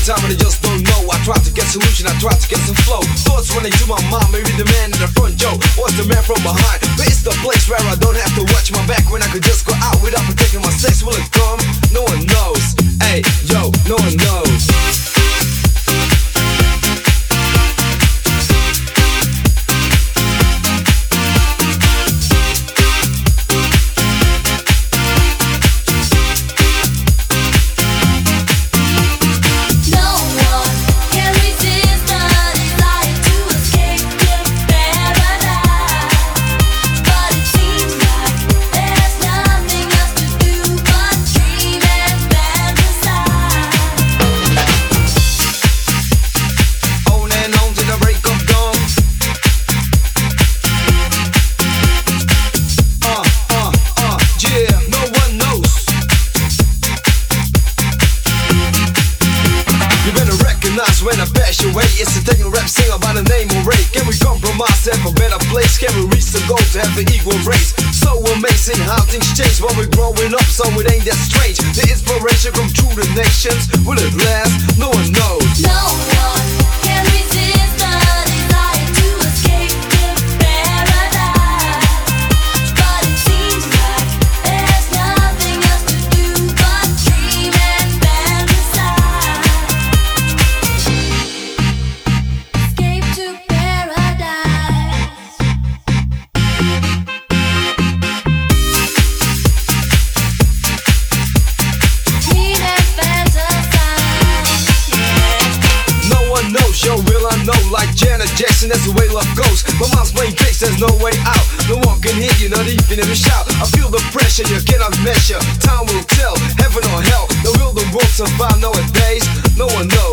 time and I just don't know. I try to get solution, I try to get some flow. Thoughts running to my mind, maybe the man in the front, Joe, or the man from behind. But it's the place where I don't have to watch my back, when I could just go out without protecting my sex. Will it come? No one knows. Hey, yo, no one knows. When I pass your way, it's a techno rap singer by the name of Ray. Can we compromise, have a better place? Can we reach the goal to have an equal race? So amazing how things change when we're growing up, so it ain't that strange. The inspiration come through the nations. Will it last? No one knows. No one can resist the desire to escape to paradise. But it seems like there's nothing else to do but dream and fantasize. Escape to paradise. Dream and fantasize. No one knows, yo, will I know? Like Janet Jackson, that's the way love goes. My mind's playing tricks, there's no way out. No one can hear you, not even if you shout. I feel the pressure, you cannot measure. Time will tell, heaven or hell. Now will the world survive nowadays? No one knows.